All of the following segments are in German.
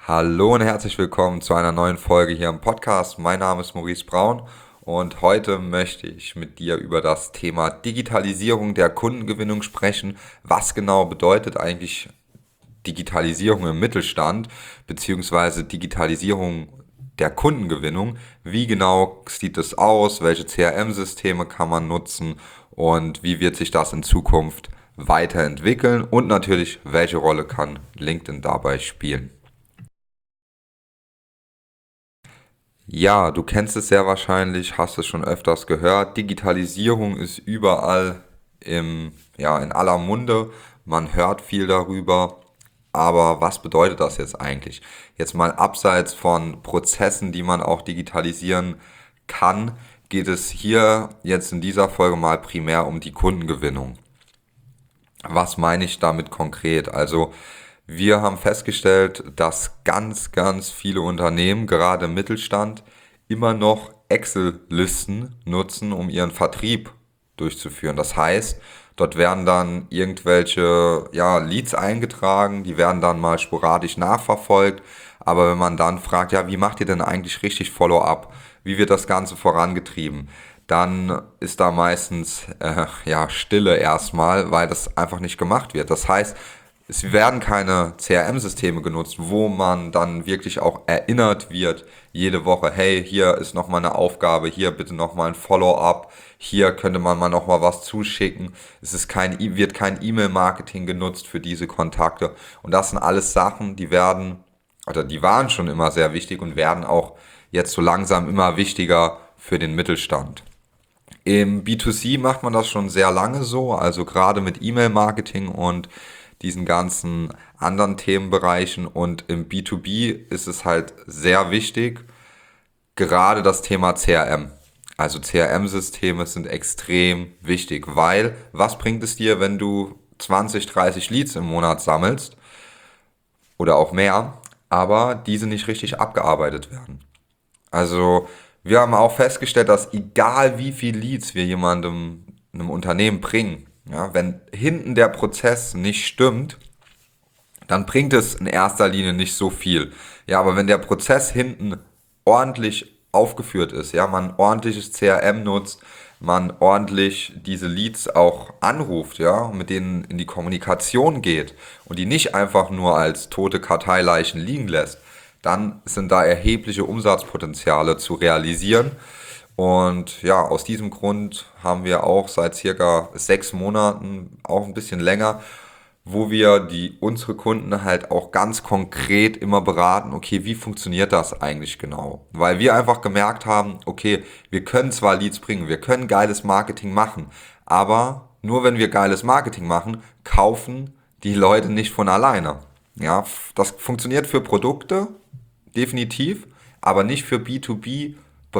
Hallo und herzlich willkommen zu einer neuen Folge hier im Podcast. Mein Name ist Maurice Braun und heute möchte ich mit dir über das Thema Digitalisierung der Kundengewinnung sprechen. Was genau bedeutet eigentlich Digitalisierung im Mittelstand beziehungsweise Digitalisierung der Kundengewinnung? Wie genau sieht es aus? Welche CRM-Systeme kann man nutzen und wie wird sich das in Zukunft weiterentwickeln? Und natürlich, welche Rolle kann LinkedIn dabei spielen? Ja, du kennst es sehr wahrscheinlich, hast es schon öfters gehört. Digitalisierung ist überall in aller Munde. Man hört viel darüber. Aber was bedeutet das jetzt eigentlich? Jetzt mal abseits von Prozessen, die man auch digitalisieren kann, geht es hier jetzt in dieser Folge mal primär um die Kundengewinnung. Was meine ich damit konkret? Also wir haben festgestellt, dass ganz viele Unternehmen, gerade im Mittelstand, immer noch Excel-Listen nutzen, um ihren Vertrieb durchzuführen. Das heißt, dort werden dann irgendwelche Leads eingetragen, die werden dann mal sporadisch nachverfolgt. Aber wenn man dann fragt, ja, wie macht ihr denn eigentlich richtig Follow-up? Wie wird das Ganze vorangetrieben? Dann ist da meistens Stille erstmal, weil das einfach nicht gemacht wird. Das heißt, es werden keine CRM-Systeme genutzt, wo man dann wirklich auch erinnert wird, jede Woche, hey, hier ist nochmal eine Aufgabe, hier bitte nochmal ein Follow-up, hier könnte man mal nochmal was zuschicken. Wird kein E-Mail-Marketing genutzt für diese Kontakte. Und das sind alles Sachen, die waren schon immer sehr wichtig und werden auch jetzt so langsam immer wichtiger für den Mittelstand. Im B2C macht man das schon sehr lange so, also gerade mit E-Mail-Marketing und diesen ganzen anderen Themenbereichen. Und im B2B ist es halt sehr wichtig, gerade das Thema CRM. Also CRM-Systeme sind extrem wichtig, weil was bringt es dir, wenn du 20, 30 Leads im Monat sammelst oder auch mehr, aber diese nicht richtig abgearbeitet werden? Also wir haben auch festgestellt, dass egal wie viel Leads wir einem Unternehmen bringen, ja, wenn hinten der Prozess nicht stimmt, dann bringt es in erster Linie nicht so viel. Ja, aber wenn der Prozess hinten ordentlich aufgeführt ist, ja, man ordentliches CRM nutzt, man ordentlich diese Leads auch anruft, ja, mit denen in die Kommunikation geht und die nicht einfach nur als tote Karteileichen liegen lässt, dann sind da erhebliche Umsatzpotenziale zu realisieren. Und ja, aus diesem Grund haben wir auch seit circa 6 Monaten, auch ein bisschen länger, wo wir unsere Kunden halt auch ganz konkret immer beraten, okay, wie funktioniert das eigentlich genau? Weil wir einfach gemerkt haben, okay, wir können zwar Leads bringen, wir können geiles Marketing machen, aber nur wenn wir geiles Marketing machen, kaufen die Leute nicht von alleine. Ja, das funktioniert für Produkte, definitiv, aber nicht für B2B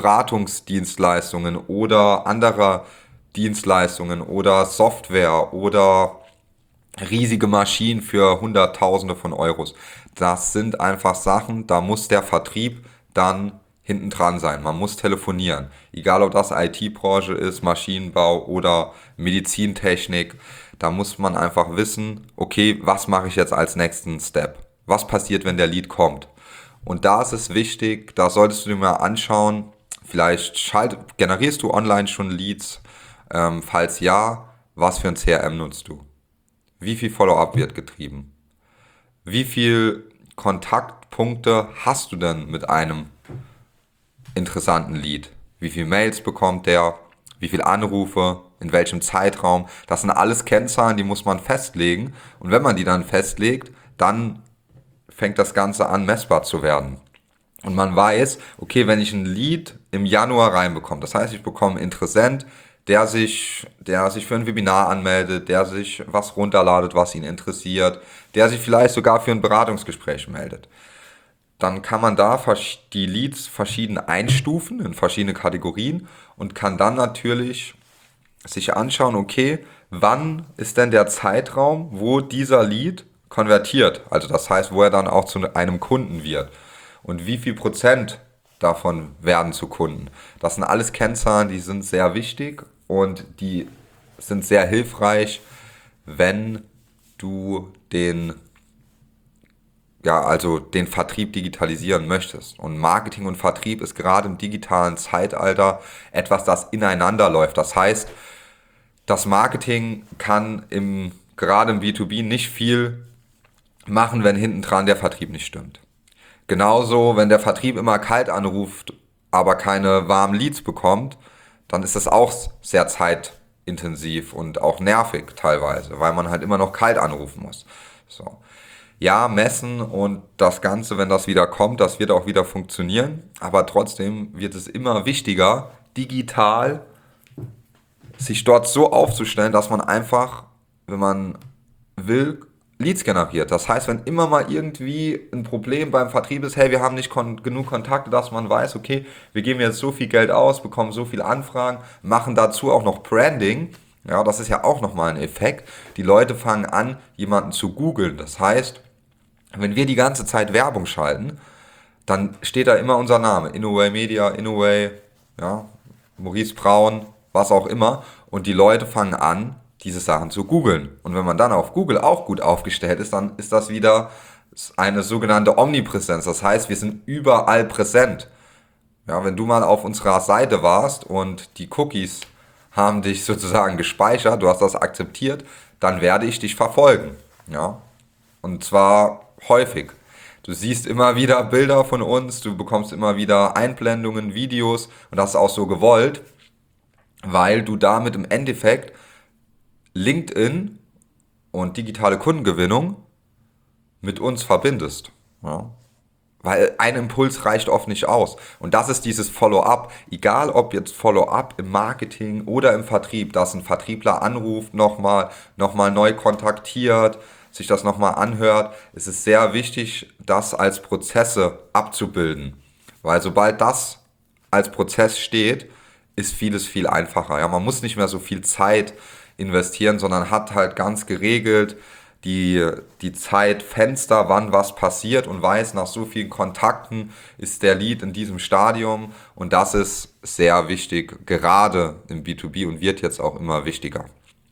Beratungsdienstleistungen oder andere Dienstleistungen oder Software oder riesige Maschinen für Hunderttausende von Euros. Das sind einfach Sachen, da muss der Vertrieb dann hinten dran sein. Man muss telefonieren. Egal ob das IT-Branche ist, Maschinenbau oder Medizintechnik, da muss man einfach wissen, okay, was mache ich jetzt als nächsten Step? Was passiert, wenn der Lead kommt? Und da ist es wichtig, da solltest du dir mal anschauen, generierst du online schon Leads? Falls ja, was für ein CRM nutzt du? Wie viel Follow-up wird getrieben? Wie viel Kontaktpunkte hast du denn mit einem interessanten Lead? Wie viel Mails bekommt der? Wie viel Anrufe? In welchem Zeitraum? Das sind alles Kennzahlen, die muss man festlegen. Und wenn man die dann festlegt, dann fängt das Ganze an, messbar zu werden. Und man weiß, okay, wenn ich ein Lead im Januar reinbekomme, das heißt, ich bekomme einen Interessent, der sich für ein Webinar anmeldet, der sich was runterladet, was ihn interessiert, der sich vielleicht sogar für ein Beratungsgespräch meldet. Dann kann man da die Leads verschieden einstufen in verschiedene Kategorien und kann dann natürlich sich anschauen, okay, wann ist denn der Zeitraum, wo dieser Lead konvertiert? Also das heißt, wo er dann auch zu einem Kunden wird. Und wie viel Prozent davon werden zu Kunden? Das sind alles Kennzahlen, die sind sehr wichtig und die sind sehr hilfreich, wenn du den ja, also den Vertrieb digitalisieren möchtest. Und Marketing und Vertrieb ist gerade im digitalen Zeitalter etwas, das ineinander läuft. Das heißt, das Marketing kann gerade im B2B nicht viel machen, wenn hinten dran der Vertrieb nicht stimmt. Genauso, wenn der Vertrieb immer kalt anruft, aber keine warmen Leads bekommt, dann ist das auch sehr zeitintensiv und auch nervig teilweise, weil man halt immer noch kalt anrufen muss. So. Ja, messen und das Ganze, wenn das wieder kommt, das wird auch wieder funktionieren, aber trotzdem wird es immer wichtiger, digital sich dort so aufzustellen, dass man einfach, wenn man will, Leads generiert. Das heißt, wenn immer mal irgendwie ein Problem beim Vertrieb ist, hey, wir haben nicht genug Kontakte, dass man weiß, okay, wir geben jetzt so viel Geld aus, bekommen so viele Anfragen, machen dazu auch noch Branding. Ja, das ist ja auch nochmal ein Effekt. Die Leute fangen an, jemanden zu googeln. Das heißt, wenn wir die ganze Zeit Werbung schalten, dann steht da immer unser Name. Innoway Media, Innoway, ja, Maurice Braun, was auch immer. Und die Leute fangen an, diese Sachen zu googeln. Und wenn man dann auf Google auch gut aufgestellt ist, dann ist das wieder eine sogenannte Omnipräsenz. Das heißt, wir sind überall präsent. Ja, wenn du mal auf unserer Seite warst und die Cookies haben dich sozusagen gespeichert, du hast das akzeptiert, dann werde ich dich verfolgen. Ja, und zwar häufig. Du siehst immer wieder Bilder von uns, du bekommst immer wieder Einblendungen, Videos und das ist auch so gewollt, weil du damit im Endeffekt LinkedIn und digitale Kundengewinnung mit uns verbindest. Ja. Weil ein Impuls reicht oft nicht aus. Und das ist dieses Follow-up. Egal ob jetzt Follow-up im Marketing oder im Vertrieb, dass ein Vertriebler anruft, nochmal neu kontaktiert, sich das nochmal anhört. Es ist sehr wichtig, das als Prozesse abzubilden. Weil sobald das als Prozess steht, ist vieles viel einfacher. Ja, man muss nicht mehr so viel Zeit investieren, sondern hat halt ganz geregelt die Zeitfenster, wann was passiert und weiß, nach so vielen Kontakten ist der Lead in diesem Stadium und das ist sehr wichtig, gerade im B2B und wird jetzt auch immer wichtiger.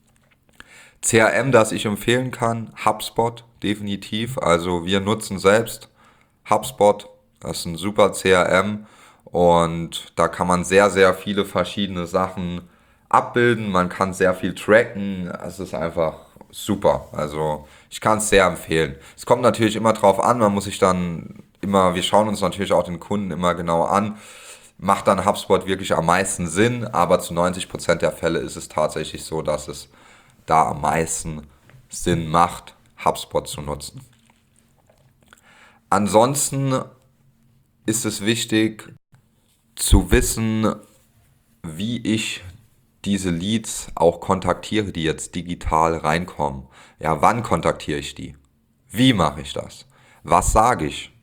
CRM, das ich empfehlen kann, HubSpot definitiv, also wir nutzen selbst HubSpot, das ist ein super CRM und da kann man sehr, sehr viele verschiedene Sachen abbilden, man kann sehr viel tracken, es ist einfach super, also ich kann es sehr empfehlen. Es kommt natürlich immer drauf an, man muss sich dann immer, wir schauen uns natürlich auch den Kunden immer genau an, macht dann HubSpot wirklich am meisten Sinn, aber zu 90% der Fälle ist es tatsächlich so, dass es da am meisten Sinn macht, HubSpot zu nutzen. Ansonsten ist es wichtig zu wissen, wie ich diese Leads auch kontaktiere, die jetzt digital reinkommen. Ja, wann kontaktiere ich die? Wie mache ich das? Was sage ich?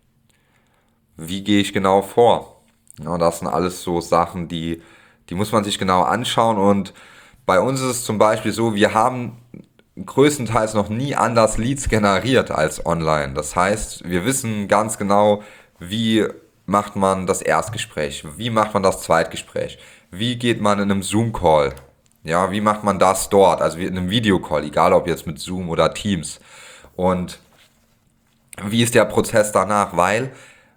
Wie gehe ich genau vor? Ja, das sind alles so Sachen, die muss man sich genau anschauen und bei uns ist es zum Beispiel so, wir haben größtenteils noch nie anders Leads generiert als online. Das heißt, wir wissen ganz genau, wie macht man das Erstgespräch, wie macht man das Zweitgespräch, wie geht man in einem Zoom-Call, ja, wie macht man das dort, also in einem Videocall, egal ob jetzt mit Zoom oder Teams. Und wie ist der Prozess danach, weil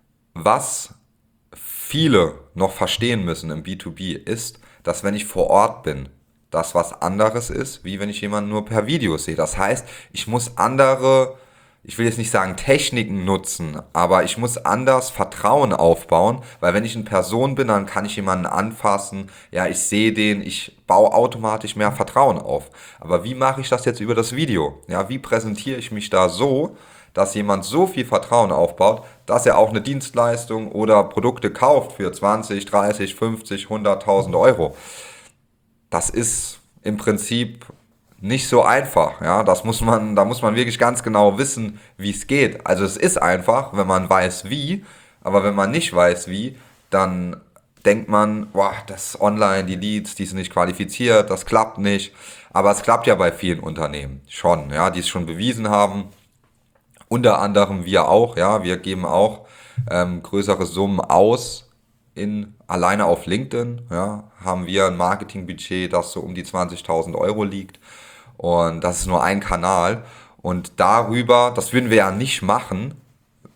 was viele noch verstehen müssen im B2B ist, dass wenn ich vor Ort bin, das was anderes ist, wie wenn ich jemanden nur per Video sehe. Das heißt, ich muss andere, ich will jetzt nicht sagen Techniken nutzen, aber ich muss anders Vertrauen aufbauen, weil wenn ich in Person bin, dann kann ich jemanden anfassen, ja, ich sehe den, ich baue automatisch mehr Vertrauen auf. Aber wie mache ich das jetzt über das Video? Ja, wie präsentiere ich mich da so, dass jemand so viel Vertrauen aufbaut, dass er auch eine Dienstleistung oder Produkte kauft für 20, 30, 50, 100.000 Euro. Das ist im Prinzip nicht so einfach. Ja, da muss man wirklich ganz genau wissen, wie es geht. Also es ist einfach, wenn man weiß wie, aber wenn man nicht weiß wie, dann denkt man, boah, das ist online, die Leads, die sind nicht qualifiziert, das klappt nicht. Aber es klappt ja bei vielen Unternehmen schon, ja, die es schon bewiesen haben. Unter anderem wir auch, ja, wir geben auch größere Summen aus alleine auf LinkedIn, ja, haben wir ein Marketingbudget, das so um die 20.000 Euro liegt und das ist nur ein Kanal und darüber, das würden wir ja nicht machen,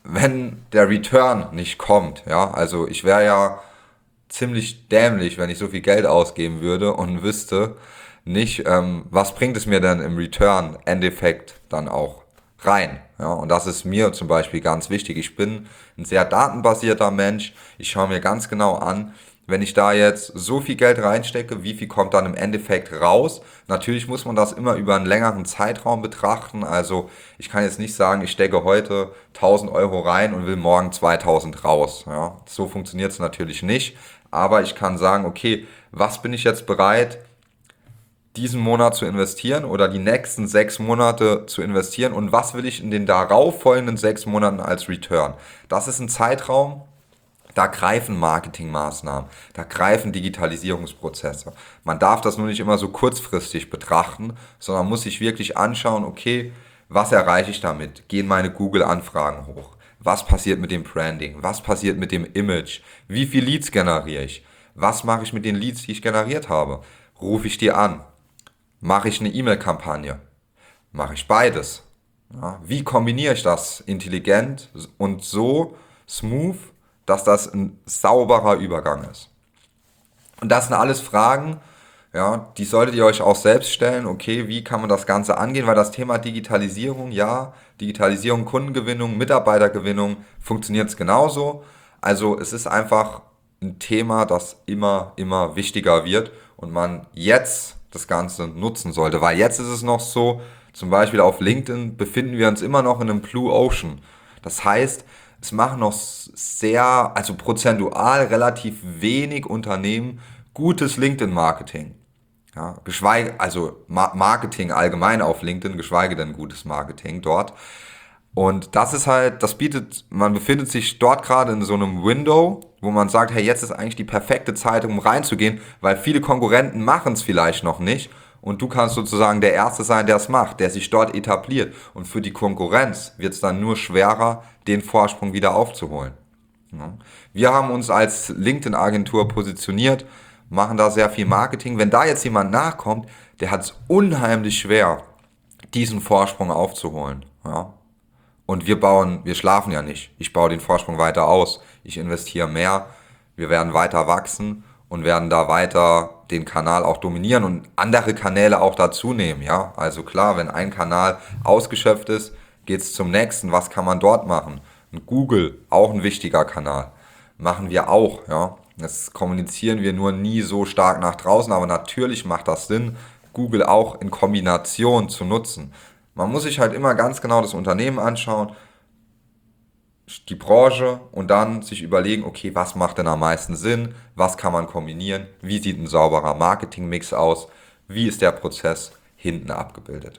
wenn der Return nicht kommt, ja, also ich wäre ja ziemlich dämlich, wenn ich so viel Geld ausgeben würde und wüsste nicht, was bringt es mir denn im Return Endeffekt dann auch rein. Ja, und das ist mir zum Beispiel ganz wichtig. Ich bin ein sehr datenbasierter Mensch. Ich schaue mir ganz genau an, wenn ich da jetzt so viel Geld reinstecke, wie viel kommt dann im Endeffekt raus? Natürlich muss man das immer über einen längeren Zeitraum betrachten. Also ich kann jetzt nicht sagen, ich stecke heute 1.000 € rein und will morgen 2.000 raus. Ja, so funktioniert es natürlich nicht. Aber ich kann sagen, okay, was bin ich jetzt bereit, diesen Monat zu investieren oder die nächsten 6 Monate zu investieren und was will ich in den darauffolgenden 6 Monaten als Return? Das ist ein Zeitraum, da greifen Marketingmaßnahmen, da greifen Digitalisierungsprozesse. Man darf das nur nicht immer so kurzfristig betrachten, sondern muss sich wirklich anschauen, okay, was erreiche ich damit? Gehen meine Google-Anfragen hoch? Was passiert mit dem Branding? Was passiert mit dem Image? Wie viele Leads generiere ich? Was mache ich mit den Leads, die ich generiert habe? Rufe ich die an? Mache ich eine E-Mail-Kampagne? Mache ich beides? Ja, wie kombiniere ich das intelligent und so smooth, dass das ein sauberer Übergang ist? Und das sind alles Fragen, ja, die solltet ihr euch auch selbst stellen. Okay, wie kann man das Ganze angehen? Weil das Thema Digitalisierung, ja, Digitalisierung, Kundengewinnung, Mitarbeitergewinnung funktioniert es genauso. Also es ist einfach ein Thema, das immer wichtiger wird und man jetzt das Ganze nutzen sollte. Weil jetzt ist es noch so, zum Beispiel auf LinkedIn befinden wir uns immer noch in einem Blue Ocean. Das heißt, es machen noch sehr, also prozentual relativ wenig Unternehmen gutes LinkedIn-Marketing. Ja, also Marketing allgemein auf LinkedIn, geschweige denn gutes Marketing dort. Und das ist halt, man befindet sich dort gerade in so einem Window, wo man sagt, hey, jetzt ist eigentlich die perfekte Zeit, um reinzugehen, weil viele Konkurrenten machen es vielleicht noch nicht. Und du kannst sozusagen der Erste sein, der es macht, der sich dort etabliert. Und für die Konkurrenz wird es dann nur schwerer, den Vorsprung wieder aufzuholen. Ja. Wir haben uns als LinkedIn-Agentur positioniert, machen da sehr viel Marketing. Wenn da jetzt jemand nachkommt, der hat es unheimlich schwer, diesen Vorsprung aufzuholen. Ja. Und wir schlafen ja nicht. Ich baue den Vorsprung weiter aus. Ich investiere mehr. Wir werden weiter wachsen und werden da weiter den Kanal auch dominieren und andere Kanäle auch dazu nehmen. Ja, also klar, wenn ein Kanal ausgeschöpft ist, geht's zum nächsten. Was kann man dort machen? Und Google, auch ein wichtiger Kanal. Machen wir auch. Ja, das kommunizieren wir nur nie so stark nach draußen, aber natürlich macht das Sinn, Google auch in Kombination zu nutzen. Man muss sich halt immer ganz genau das Unternehmen anschauen, die Branche und dann sich überlegen, okay, was macht denn am meisten Sinn, was kann man kombinieren, wie sieht ein sauberer Marketingmix aus, wie ist der Prozess hinten abgebildet.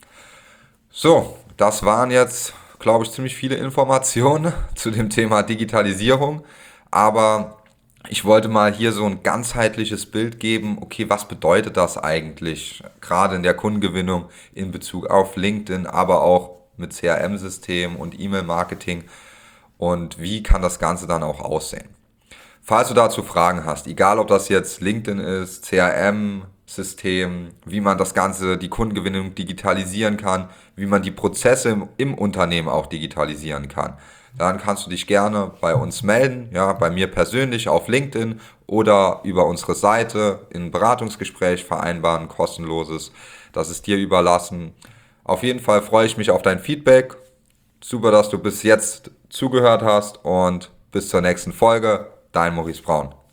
So, das waren jetzt, glaube ich, ziemlich viele Informationen zu dem Thema Digitalisierung, aber ich wollte mal hier so ein ganzheitliches Bild geben, okay, was bedeutet das eigentlich, gerade in der Kundengewinnung in Bezug auf LinkedIn, aber auch mit CRM-Systemen und E-Mail-Marketing und wie kann das Ganze dann auch aussehen. Falls du dazu Fragen hast, egal ob das jetzt LinkedIn ist, CRM-System, wie man das Ganze, die Kundengewinnung digitalisieren kann, wie man die Prozesse im Unternehmen auch digitalisieren kann, dann kannst du dich gerne bei uns melden, ja, bei mir persönlich auf LinkedIn oder über unsere Seite in ein Beratungsgespräch vereinbaren, kostenloses, das ist dir überlassen. Auf jeden Fall freue ich mich auf dein Feedback. Super, dass du bis jetzt zugehört hast und bis zur nächsten Folge. Dein Maurice Braun.